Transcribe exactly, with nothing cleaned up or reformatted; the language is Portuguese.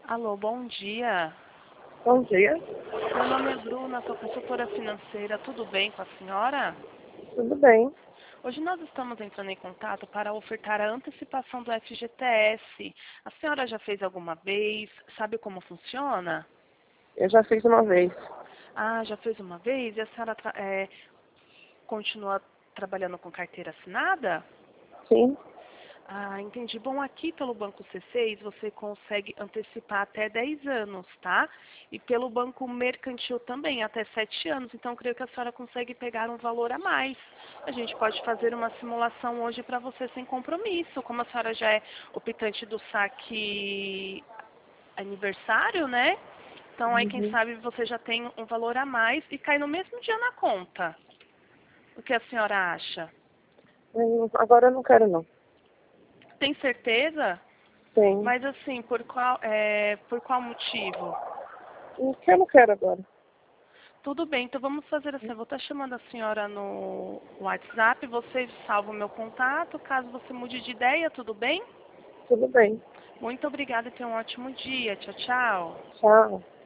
Alô, bom dia. Bom dia, Meu nome é Bruna, sou consultora financeira. Tudo bem com a senhora? tudo bem? Hoje nós estamos entrando em contato para ofertar a antecipação do F G T S. A senhora já fez alguma vez? Sabe como funciona? Eu já fiz uma vez. Ah, já fez uma vez? E a senhora tra- é, continua trabalhando com carteira assinada? Sim, Ah, entendi. Bom, aqui pelo Banco C seis você consegue antecipar até dez anos, tá? E pelo Banco Mercantil também, até sete anos. Então, creio que a senhora consegue pegar um valor a mais. A gente pode fazer uma simulação hoje para você sem compromisso. Como a senhora já é optante do saque aniversário, né? Então, aí, quem uhum. sabe você já tem um valor a mais e cai no mesmo dia na conta. O que a senhora acha? Hum, Agora eu não quero não. Tem certeza? Sim, Mas assim, por qual, é, por qual motivo? o que eu não quero agora? Tudo bem, então vamos fazer assim, eu vou estar chamando a senhora no WhatsApp, você salva o meu contato, caso você mude de ideia, tudo bem? Tudo bem, Muito obrigada e tenha um ótimo dia. Tchau, tchau. tchau.